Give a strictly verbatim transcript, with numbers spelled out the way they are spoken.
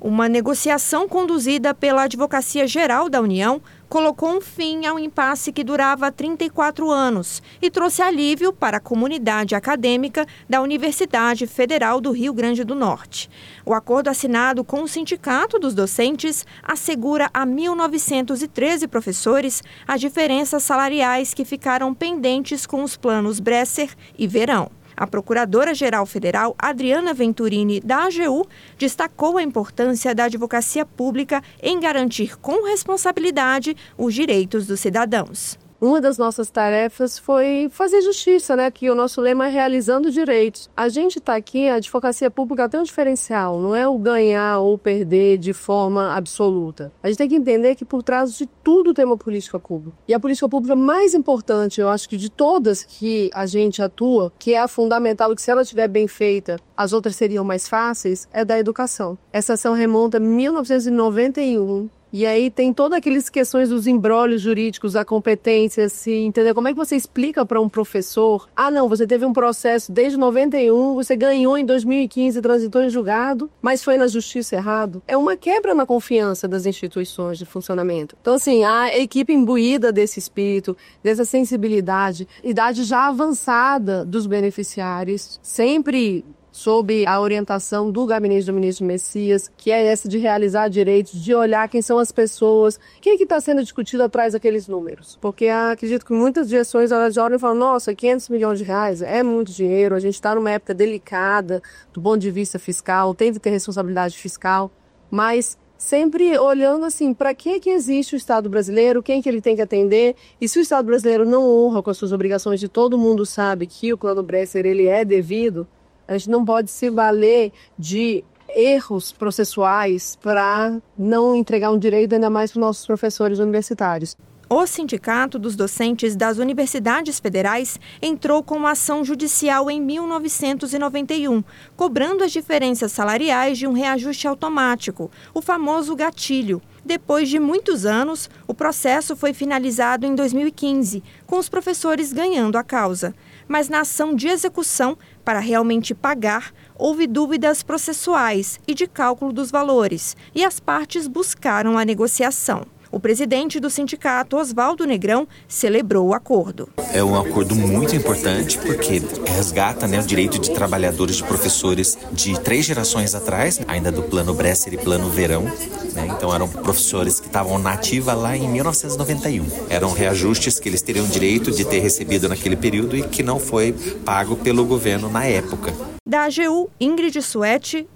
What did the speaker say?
Uma negociação conduzida pela Advocacia Geral da União colocou um fim ao impasse que durava trinta e quatro anos e trouxe alívio para a comunidade acadêmica da Universidade Federal do Rio Grande do Norte. O acordo assinado com o Sindicato dos Docentes assegura a mil novecentos e treze professores as diferenças salariais que ficaram pendentes com os planos Bresser e Verão. A Procuradora-Geral Federal, Adriana Venturini, da A G U, destacou a importância da advocacia pública em garantir com responsabilidade os direitos dos cidadãos. Uma das nossas tarefas foi fazer justiça, né? Que o nosso lema é realizando direitos. A gente está aqui, a advocacia pública tem um diferencial, não é o ganhar ou perder de forma absoluta. A gente tem que entender que por trás de tudo tem uma política pública. E a política pública mais importante, eu acho que de todas que a gente atua, que é a fundamental e que se ela estiver bem feita, as outras seriam mais fáceis, é da educação. Essa ação remonta a mil novecentos e noventa e um. E aí tem todas aquelas questões dos imbróglios jurídicos, a competência, assim, entendeu? Como é que você explica para um professor, ah não, você teve um processo desde noventa e um, você ganhou em dois mil e quinze, transitou em julgado, mas foi na justiça errado? É uma quebra na confiança das instituições de funcionamento. Então assim, a equipe imbuída desse espírito, dessa sensibilidade, idade já avançada dos beneficiários, sempre sob a orientação do gabinete do ministro Messias, que é essa de realizar direitos, de olhar quem são as pessoas, o que é que está sendo discutido atrás daqueles números. Porque acredito que muitas direções elas olham e falam, nossa, quinhentos milhões de reais é muito dinheiro, a gente está numa época delicada do ponto de vista fiscal, tem que ter responsabilidade fiscal, mas sempre olhando assim, para que que existe o Estado brasileiro, quem que ele tem que atender, e se o Estado brasileiro não honra com as suas obrigações, de todo mundo sabe que o plano Bresser ele é devido, a gente não pode se valer de erros processuais para não entregar um direito ainda mais para os nossos professores universitários. O Sindicato dos Docentes das Universidades Federais entrou com uma ação judicial em mil novecentos e noventa e um, cobrando as diferenças salariais de um reajuste automático, o famoso gatilho. Depois de muitos anos, o processo foi finalizado em dois mil e quinze, com os professores ganhando a causa. Mas na ação de execução, para realmente pagar, houve dúvidas processuais e de cálculo dos valores, e as partes buscaram a negociação. O presidente do sindicato, Oswaldo Negrão, celebrou o acordo. É um acordo muito importante porque resgata, né, o direito de trabalhadores, de professores de três gerações atrás, ainda do plano Bresser e plano Verão. Né? Então eram professores que estavam na ativa lá em mil novecentos e noventa e um. Eram reajustes que eles teriam direito de ter recebido naquele período e que não foi pago pelo governo na época. Da A G U, Ingrid Suete,